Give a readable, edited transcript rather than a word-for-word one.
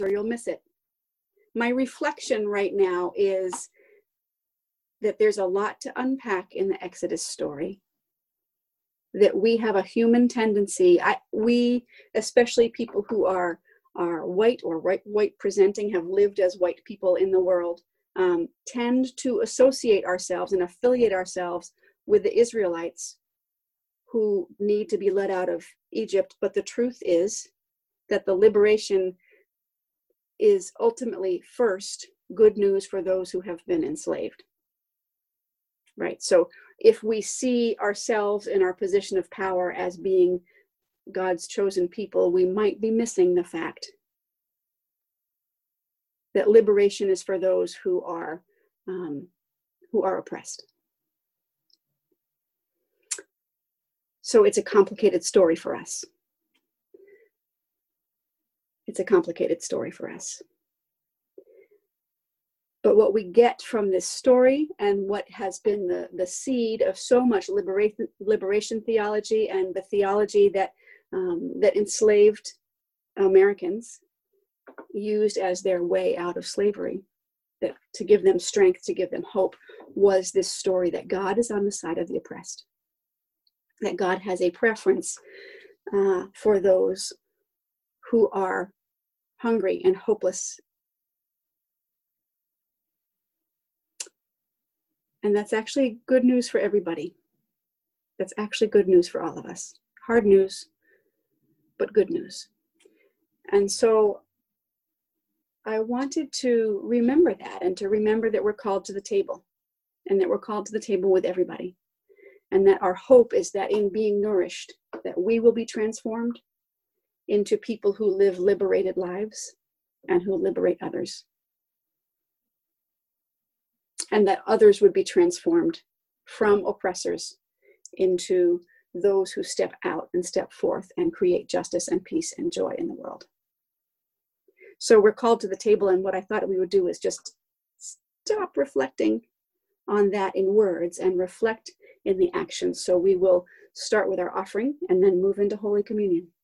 or you'll miss it. My reflection right now is that there's a lot to unpack in the Exodus story, that we have a human tendency, we, especially people who are white or white presenting, have lived as white people in the world, tend to associate ourselves and affiliate ourselves with the Israelites who need to be let out of Egypt. But the truth is that the liberation is ultimately first good news for those who have been enslaved. Right? So if we see ourselves in our position of power as being God's chosen people, we might be missing the fact that liberation is for those who are oppressed. So it's a complicated story for us. It's a complicated story for us. But what we get from this story, and what has been the seed of so much liberation theology, and the theology that enslaved Americans used as their way out of slavery, that to give them strength, to give them hope, was this story that God is on the side of the oppressed, that God has a preference for those who are hungry and hopeless. And that's actually good news for everybody. That's actually good news for all of us. Hard news, but good news. And so I wanted to remember that, and to remember that we're called to the table, and that we're called to the table with everybody. And that our hope is that in being nourished, that we will be transformed into people who live liberated lives and who liberate others. And that others would be transformed from oppressors into those who step out and step forth and create justice and peace and joy in the world. So we're called to the table, and what I thought we would do is just stop reflecting on that in words and reflect in the actions. So we will start with our offering and then move into Holy Communion.